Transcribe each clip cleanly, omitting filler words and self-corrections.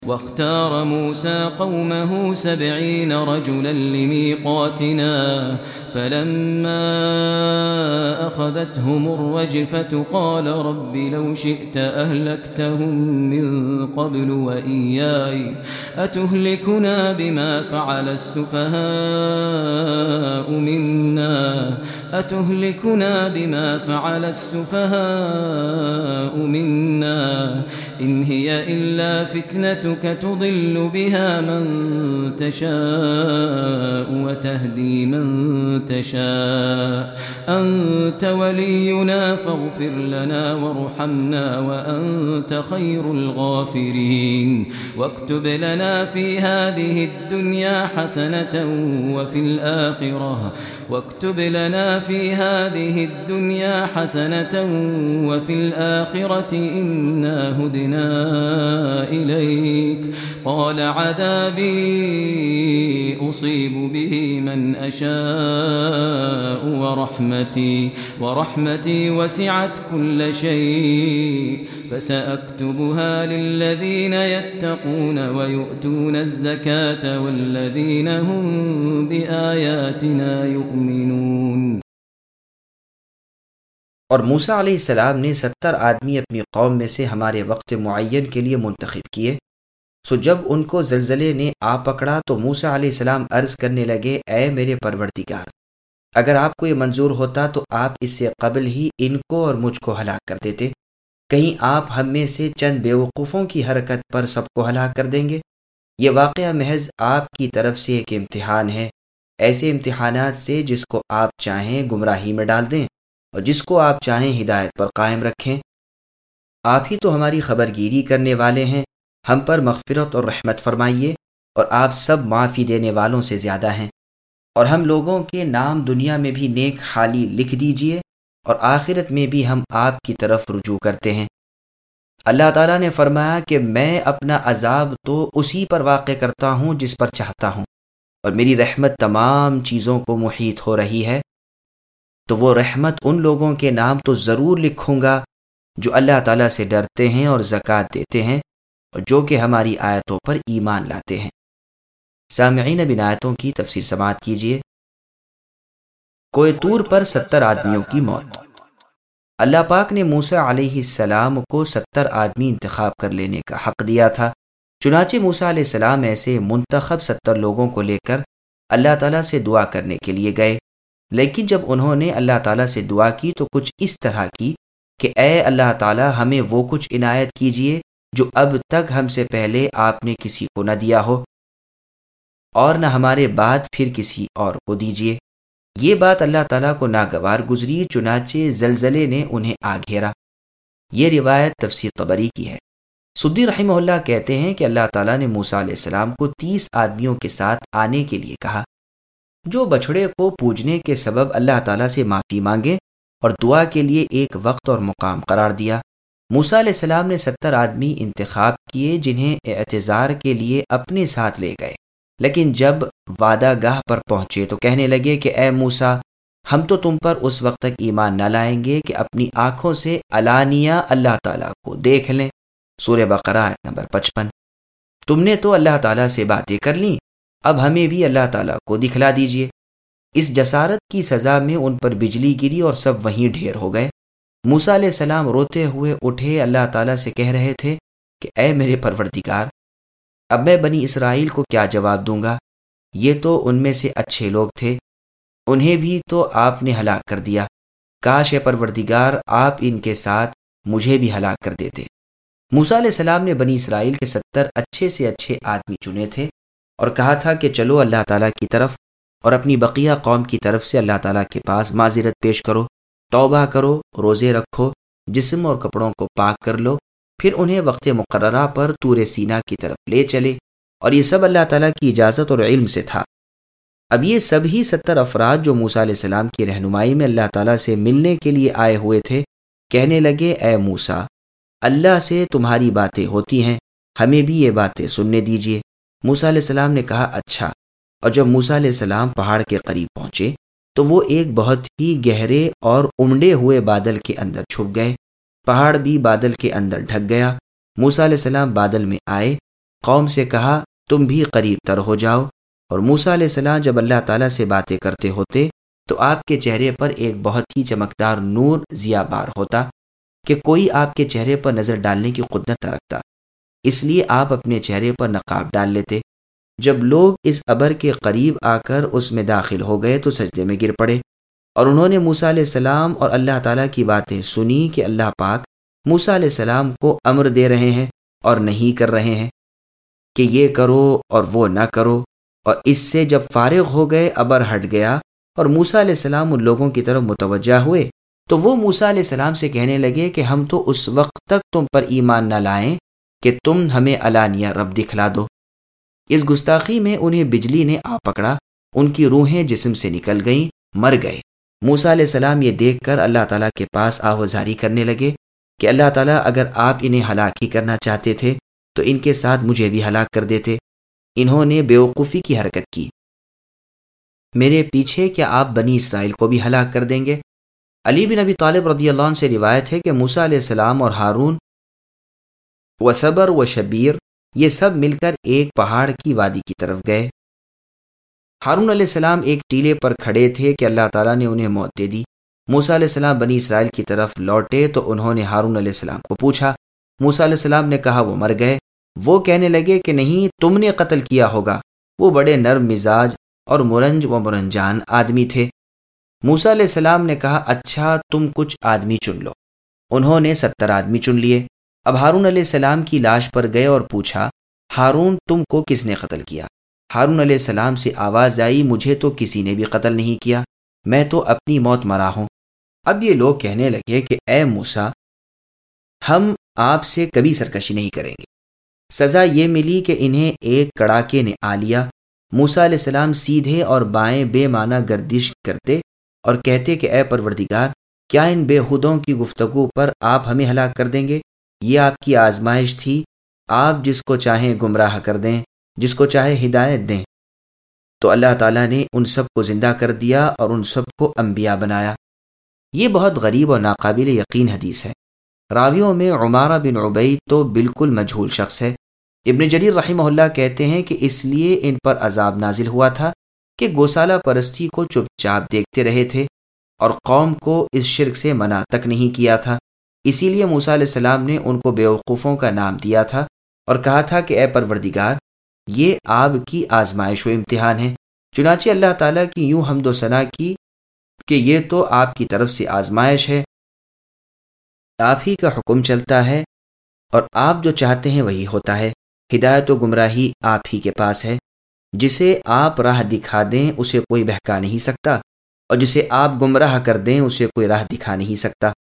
واختار موسى قومه 70 رجلا لميقاتنا فلما أخذتهم الرجفة قال رب لو شئت أهلكتهم من قبل وإياي أتهلكنا بما فعل السفهاء منا إن هي إلا فتنتك تضل بها من تشاء وتهدي من تشاء أنت ولينا فاغفر لنا وارحمنا وأنت خير الغافرين واكتب لنا في هذه الدنيا حسنة وفي الآخرة إنا هدنا إليك قال عذابي أصيب به من أشاء ورحمتي وسعت كل شيء فسأكتبها للذين يتقون ويؤتون الزكاة والذين هم بآياتنا يؤمنون۔ اور موسیٰ علیہ السلام نے 70 آدمی اپنی قوم میں سے ہمارے وقت معین کے لیے منتخب کیے۔ سو جب ان کو زلزلے نے آ پکڑا تو موسیٰ علیہ السلام عرض کرنے لگے، اے میرے پروردگار، اگر آپ کو یہ منظور ہوتا تو آپ اس سے قبل ہی ان کو اور مجھ کو ہلاک کر دیتے۔ کہیں آپ ہم میں سے چند بیوقوفوں کی حرکت پر سب کو ہلاک کر دیں گے؟ یہ واقعہ محض آپ کی طرف سے ایک امتحان ہے، ایسے امتحانات سے جس کو آپ چاہیں گمراہی میں ڈال دیں اور جس کو آپ چاہیں ہدایت پر قائم رکھیں۔ آپ ہی تو ہماری خبرگیری کرنے والے ہیں، ہم پر مغفرت اور رحمت فرمائیے، اور آپ سب معافی دینے والوں سے زیادہ ہیں۔ اور ہم لوگوں کے نام دنیا میں بھی نیک حالی لکھ دیجئے، اور آخرت میں بھی ہم آپ کی طرف رجوع کرتے ہیں۔ اللہ تعالیٰ نے فرمایا کہ میں اپنا عذاب تو اسی پر واقع کرتا ہوں جس پر چاہتا ہوں، اور میری رحمت تمام چیزوں کو محیط ہو رہی ہے۔ تو وہ رحمت ان لوگوں کے نام تو ضرور لکھوں گا جو اللہ تعالیٰ سے ڈرتے ہیں اور زکوٰۃ دیتے ہیں، اور جو کہ ہماری آیتوں پر ایمان لاتے ہیں۔ سامعین، اب ان آیتوں کی تفسیر سماعت کیجیے۔ کوہ طور پر 70 آدمیوں کی موت۔ اللہ پاک نے موسیٰ علیہ السلام کو 70 آدمی انتخاب کر لینے کا حق دیا تھا، چنانچہ موسیٰ علیہ السلام ایسے منتخب 70 لوگوں کو لے کر اللہ تعالیٰ سے دعا کرنے کے لیے گئے۔ لیکن جب انہوں نے اللہ تعالیٰ سے دعا کی تو کچھ اس طرح کی کہ اے اللہ تعالیٰ، ہمیں وہ کچھ عنایت کیجیے جو اب تک ہم سے پہلے آپ نے کسی کو نہ دیا ہو، اور نہ ہمارے بعد پھر کسی اور کو دیجیے۔ یہ بات اللہ تعالیٰ کو ناگوار گزری، چنانچہ زلزلے نے انہیں آ گھیرا۔ یہ روایت تفسیر طبری کی ہے۔ سدی رحمہ اللہ کہتے ہیں کہ اللہ تعالیٰ نے موسیٰ علیہ السلام کو 30 آدمیوں کے ساتھ آنے کے لیے کہا، جو بچھڑے کو پوجنے کے سبب اللہ تعالیٰ سے معافی مانگے، اور دعا کے لیے ایک وقت اور مقام قرار دیا۔ موسیٰ علیہ السلام نے 70 آدمی انتخاب کیے جنہیں اعتذار کے لیے اپنے ساتھ لے گئے، لیکن جب وعدہ گاہ پر پہنچے تو کہنے لگے کہ اے موسیٰ، ہم تو تم پر اس وقت تک ایمان نہ لائیں گے کہ اپنی آنکھوں سے علانیہ اللہ تعالیٰ کو دیکھ لیں۔ سورہ بقرہ آیت نمبر 55۔ تم نے تو اللہ تعالیٰ سے باتیں کر لیں، اب ہمیں بھی اللہ تعالیٰ کو دکھلا دیجیے۔ اس جسارت کی سزا میں ان پر بجلی گری اور سب وہیں ڈھیر ہو گئے۔ موسیٰ علیہ السلام روتے ہوئے اٹھے، اللہ تعالیٰ سے کہہ رہے تھے کہ اے میرے پروردگار، اب میں بنی اسرائیل کو کیا جواب دوں گا؟ یہ تو ان میں سے اچھے لوگ تھے، انہیں بھی تو آپ نے ہلاک کر دیا۔ کاش اے پروردگار آپ ان کے ساتھ مجھے بھی ہلاک کر دیتے۔ موسیٰ علیہ السلام نے بنی اسرائیل کے 70 اچھے سے اچھے آدمی چنے تھے اور کہا تھا کہ چلو اللہ تعالیٰ کی طرف اور اپنی بقیہ قوم کی طرف سے اللہ تعالیٰ کے پاس معذرت پیش کرو، توبہ کرو، روزے رکھو، جسم اور کپڑوں کو پاک کر لو۔ پھر انہیں وقت مقررہ پر طور سینا کی طرف لے چلے، اور یہ سب اللہ تعالیٰ کی اجازت اور علم سے تھا۔ اب یہ سبھی 70 افراد جو موسیٰ علیہ السلام کی رہنمائی میں اللہ تعالیٰ سے ملنے کے لیے آئے ہوئے تھے، کہنے لگے اے موسیٰ، اللہ سے تمہاری باتیں ہوتی ہیں، ہمیں بھی یہ باتیں سننے دیجیے۔ موسیٰ علیہ السلام نے کہا اچھا۔ اور جب موسیٰ علیہ السلام پہاڑ کے قریب پہنچے تو وہ ایک بہت ہی گہرے اور امڑے ہوئے بادل کے اندر چھپ گئے، پہاڑ بھی بادل کے اندر ڈھک گیا۔ موسیٰ علیہ السلام بادل میں آئے قوم سے کہا تم بھی قریب تر ہو جاؤ، اور موسیٰ علیہ السلام جب اللہ تعالیٰ سے باتیں کرتے ہوتے تو آپ کے چہرے پر ایک بہت ہی چمکدار نور ضیا بار ہوتا کہ کوئی آپ کے چہرے پر نظر ڈالنے کی قدرت نہ رکھتا، اس لیے آپ اپنے چہرے پر نقاب ڈال لیتے۔ جب لوگ اس ابر کے قریب آ کر اس میں داخل ہو گئے تو سجدے میں گر پڑے، اور انہوں نے موسیٰ علیہ السلام اور اللہ تعالیٰ کی باتیں سنی کہ اللہ پاک موسیٰ علیہ السلام کو امر دے رہے ہیں اور نہیں کر رہے ہیں کہ یہ کرو اور وہ نہ کرو، اور اس سے جب فارغ ہو گئے، ابر ہٹ گیا اور موسیٰ علیہ السلام ان لوگوں کی طرف متوجہ ہوئے تو وہ موسیٰ علیہ السلام سے کہنے لگے کہ ہم تو اس وقت تک تم پر ایمان نہ لائیں کہ تم ہمیں علانیہ رب دکھلا دو۔ اس گستاخی میں انہیں بجلی نے آ پکڑا، ان کی روحیں جسم سے نکل گئیں، مر گئے۔ موسیٰ علیہ السلام یہ دیکھ کر اللہ تعالیٰ کے پاس آہوازاری کرنے لگے کہ اللہ تعالیٰ اگر آپ انہیں ہلاک ہی کرنا چاہتے تھے تو ان کے ساتھ مجھے بھی ہلاک کر دیتے، انہوں نے بیوقوفی کی حرکت کی، میرے پیچھے کیا آپ بنی اسرائیل کو بھی ہلاک کر دیں گے؟ علی بن ابی طالب رضی اللہ عنہ سے روایت ہے کہ موسیٰ علیہ السلام اور ہارون و صبر و شبیر یہ سب مل کر ایک پہاڑ کی وادی کی طرف گئے۔ ہارون علیہ السلام ایک ٹیلے پر کھڑے تھے کہ اللہ تعالیٰ نے انہیں موت دے دی۔ موسیٰ علیہ السلام بنی اسرائیل کی طرف لوٹے تو انہوں نے ہارون علیہ السلام کو پوچھا، موسیٰ علیہ السلام نے کہا وہ مر گئے۔ وہ کہنے لگے کہ نہیں، تم نے قتل کیا ہوگا۔ وہ بڑے نرم مزاج اور مرنج و مرنجان آدمی تھے۔ موسیٰ علیہ السلام نے کہا اچھا تم کچھ آدمی چن لو۔ انہوں نے 70 آدمی چن لیے۔ اب ہارون علیہ السلام کی لاش پر گئے اور پوچھا، ہارون تم کو کس نے قتل کیا؟ ہارون علیہ السلام سے آواز آئی، مجھے تو کسی نے بھی قتل نہیں کیا، میں تو اپنی موت مرا ہوں۔ اب یہ لوگ کہنے لگے کہ اے موسیٰ، ہم آپ سے کبھی سرکشی نہیں کریں گے۔ سزا یہ ملی کہ انہیں ایک کڑاکے نے آ لیا۔ موسیٰ علیہ السلام سیدھے اور بائیں بے معنی گردش کرتے اور کہتے کہ اے پروردگار، کیا ان بےہودوں کی گفتگو پر آپ ہمیں ہلاک کر دیں گے؟ یہ آپ کی آزمائش تھی، آپ جس کو چاہیں گمراہ کر دیں، جس کو چاہے ہدایت دیں۔ تو اللہ تعالیٰ نے ان سب کو زندہ کر دیا اور ان سب کو انبیاء بنایا۔ یہ بہت غریب اور ناقابل یقین حدیث ہے۔ راویوں میں عمارہ بن عبید تو بالکل مجہول شخص ہے۔ ابن جریر رحمہ اللہ کہتے ہیں کہ اس لیے ان پر عذاب نازل ہوا تھا کہ گوسالہ پرستی کو چپ چاپ دیکھتے رہے تھے اور قوم کو اس شرک سے منع تک نہیں کیا تھا۔ اسی لیے موسیٰ علیہ السلام نے ان کو بیوقوفوں کا نام دیا تھا اور کہا تھا کہ اے پروردگار، یہ آپ کی آزمائش و امتحان ہے۔ چنانچہ اللہ تعالیٰ کی یوں حمد و ثنا کی کہ یہ تو آپ کی طرف سے آزمائش ہے، آپ ہی کا حکم چلتا ہے اور آپ جو چاہتے ہیں وہی ہوتا ہے۔ ہدایت و گمراہی آپ ہی کے پاس ہے۔ جسے آپ راہ دکھا دیں اسے کوئی بہکا نہیں سکتا، اور جسے آپ گمراہ کر دیں اسے کوئی راہ دکھا نہیں سکتا۔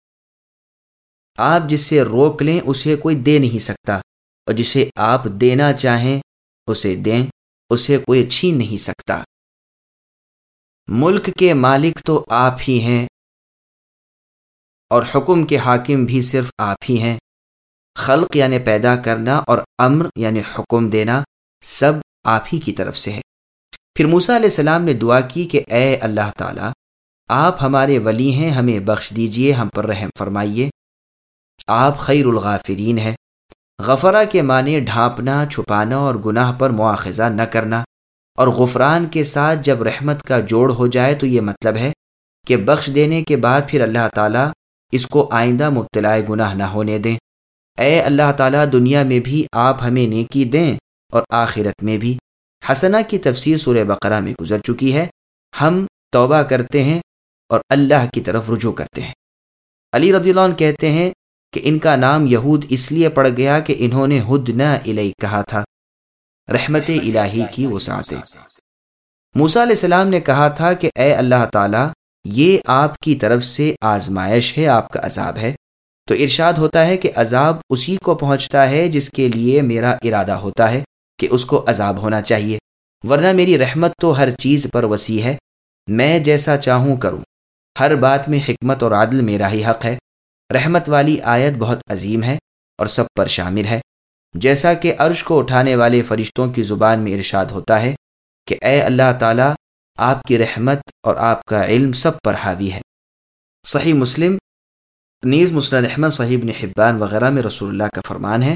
آپ جس سے روک لیں اسے کوئی دے نہیں سکتا، اور جسے آپ دینا چاہیں اسے دیں، اسے کوئی چھین نہیں سکتا۔ ملک کے مالک تو آپ ہی ہیں اور حکم کے حاکم بھی صرف آپ ہی ہیں۔ خلق یعنی پیدا کرنا اور امر یعنی حکم دینا سب آپ ہی کی طرف سے ہے۔ پھر موسیٰ علیہ السلام نے دعا کی کہ اے اللہ تعالیٰ، آپ ہمارے ولی ہیں، ہمیں بخش دیجئے، ہم پر رحم فرمائیے، آپ خیر الغافرین ہیں۔ غفرہ کے معنی ڈھانپنا، چھپانا اور گناہ پر مواخذہ نہ کرنا، اور غفران کے ساتھ جب رحمت کا جوڑ ہو جائے تو یہ مطلب ہے کہ بخش دینے کے بعد پھر اللہ تعالیٰ اس کو آئندہ مبتلا گناہ نہ ہونے دیں۔ اے اللہ تعالیٰ، دنیا میں بھی آپ ہمیں نیکی دیں اور آخرت میں بھی۔ حسنہ کی تفسیر سورہ بقرہ میں گزر چکی ہے۔ ہم توبہ کرتے ہیں اور اللہ کی طرف رجوع کرتے ہیں۔ علی رضی اللہ عنہ کہتے ہیں کہ ان کا نام یہود اس لیے پڑ گیا کہ انہوں نے ہدنا الیک کہا تھا، رحمت الہی کی وسعتیں۔ موسیٰ علیہ السلام نے کہا تھا کہ اے اللہ تعالیٰ، یہ آپ کی طرف سے آزمائش ہے، آپ کا عذاب ہے۔ تو ارشاد ہوتا ہے کہ عذاب اسی کو پہنچتا ہے جس کے لیے میرا ارادہ ہوتا ہے کہ اس کو عذاب ہونا چاہیے، ورنہ میری رحمت تو ہر چیز پر وسیع ہے، میں جیسا چاہوں کروں، ہر بات میں حکمت اور عدل میرا ہی حق ہے۔ رحمت والی آیت بہت عظیم ہے اور سب پر شامل ہے، جیسا کہ عرش کو اٹھانے والے فرشتوں کی زبان میں ارشاد ہوتا ہے کہ اے اللہ تعالیٰ، آپ کی رحمت اور آپ کا علم سب پر حاوی ہے۔ صحیح مسلم نیز مسند احمد، صحیح ابن حبان وغیرہ میں رسول اللہ کا فرمان ہے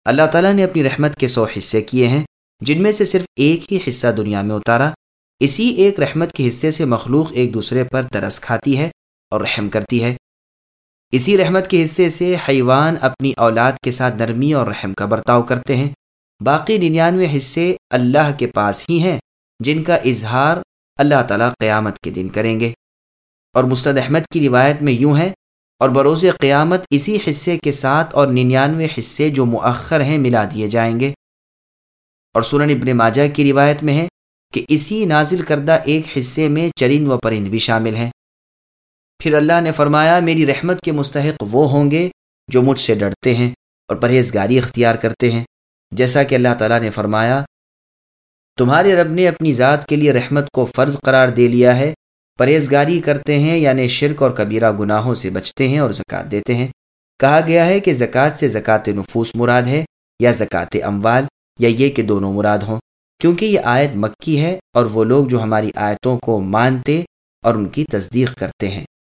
اللہ تعالیٰ نے اپنی رحمت کے 100 حصے کیے ہیں، جن میں سے صرف ایک ہی حصہ دنیا میں اتارا۔ اسی ایک رحمت کے حصے سے مخلوق ایک دوسرے پر ترس کھاتی ہے اور رحم کرتی ہے۔ اسی رحمت کے حصے سے حیوان اپنی اولاد کے ساتھ نرمی اور رحم کا برتاؤ کرتے ہیں۔ باقی 99 حصے اللہ کے پاس ہی ہیں، جن کا اظہار اللہ تعالیٰ قیامت کے دن کریں گے۔ اور مسند احمد کی روایت میں یوں ہے، اور بروز قیامت اسی حصے کے ساتھ اور 99 حصے جو مؤخر ہیں ملا دیے جائیں گے۔ اور سنن ابن ماجہ کی روایت میں ہے کہ اسی نازل کردہ ایک حصے میں چرند و پرند بھی شامل ہیں۔ پھر اللہ نے فرمایا، میری رحمت کے مستحق وہ ہوں گے جو مجھ سے ڈرتے ہیں اور پرہیزگاری اختیار کرتے ہیں، جیسا کہ اللہ تعالیٰ نے فرمایا، تمہارے رب نے اپنی ذات کے لیے رحمت کو فرض قرار دے لیا ہے، پرہیزگاری کرتے ہیں یعنی شرک اور کبیرہ گناہوں سے بچتے ہیں اور زکوٰۃ دیتے ہیں۔ کہا گیا ہے کہ زکوٰۃ سے زکوٰۃ نفوس مراد ہے یا زکوٰۃ اموال، یا یہ کہ دونوں مراد ہوں، کیونکہ یہ آیت مکی ہے اور وہ لوگ جو ہماری آیتوں کو مانتے اور ان کی تصدیق کرتے ہیں۔